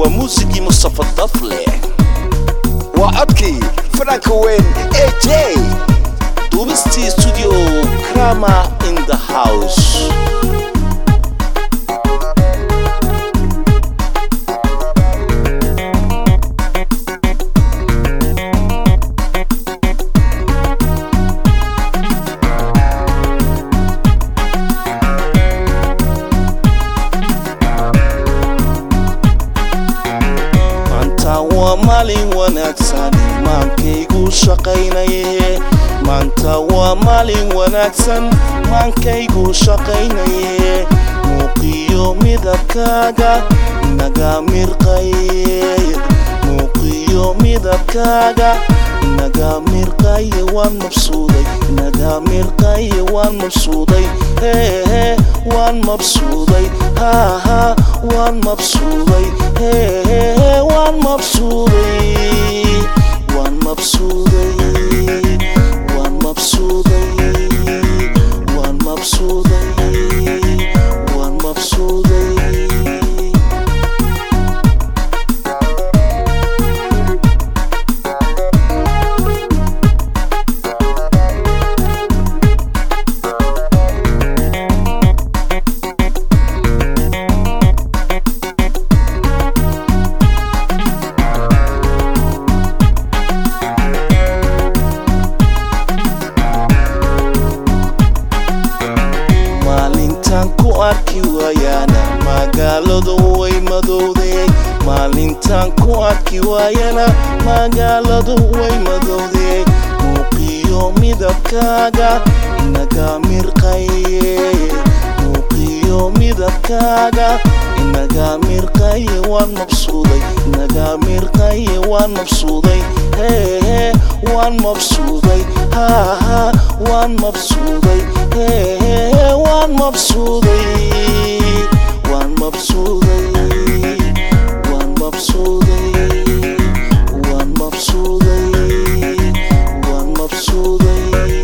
وموسيقي مصطفى الطفلي وعبكي فرانك وين اي جي دوبستي استوديو كراما in the house. maalin wanaagsan maankaygu shaqaynaye maanta waa maalin wanaagsan maankaygu shaqaynaye muuqiyo midabkaaga naga mirqaye muuqiyo midabkaaga naga mirqaye waan mabsuuday naga mirqaye waan mabsuuday hee waan mabsuuday ha waan mabsuuday hee waan mabsuuday waan mabsuuday waan mabsuuday waan mabsuuday waan mabsuuday arki waayana magaaladu way madowday maalintan ku arki waayana magaaladu way madowday muuqiyo midabkaaga naga mirqaye muuqiyo midabkaaga naga mirqaye waan mabsuuday naga mirqaye waan mabsuuday hee waan mabsuuday ha waan mabsuuday hee waan mabsuuday waan mabsuuday waan mabsuuday waan mabsuuday waan mabsuuday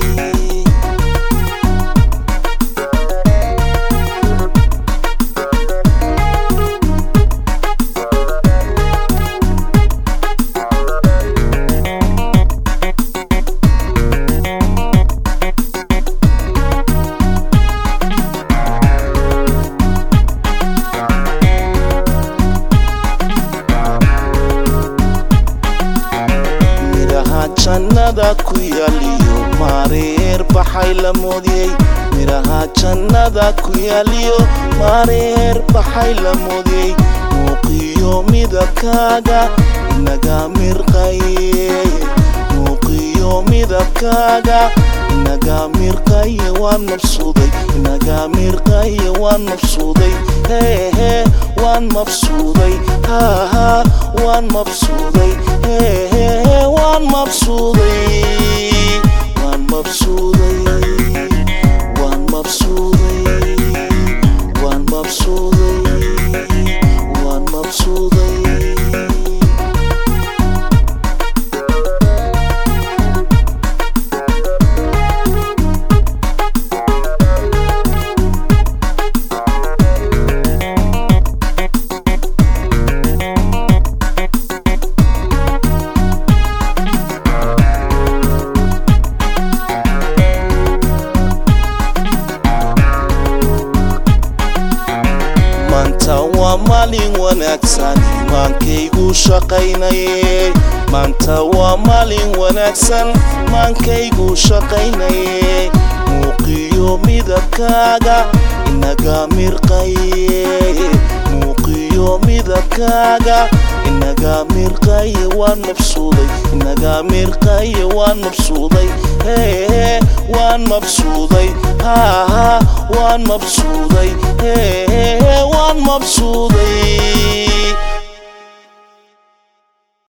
jannada ku yaaliyo mareer baxay la moodiyay miraha jannada ku yaaliyo mareer baxay la moodiyay muuqiyo midabkaaga naga mirqaye muuqiyo midabkaaga naga mirqaye waan mabsuuday naga mirqaye waan mabsuuday hee waan mabsuuday ha waan mabsuuday hee waan mabsuuday waan mabsuuday waan mabsuuday waan mabsuuday waan mabsuuday waa maalin wanaagsan maankaygu shaqaynaye maanta waa maalin wanaagsan maankaygu shaqaynaye muuqiyo midabkaaga naga mirqaye muuqiyo midabkaaga naga mirqaye waan mabsuuday naga mirqaye waan mabsuuday hee waan mabsuuday ha waan mabsuuday hee waan mabsuuday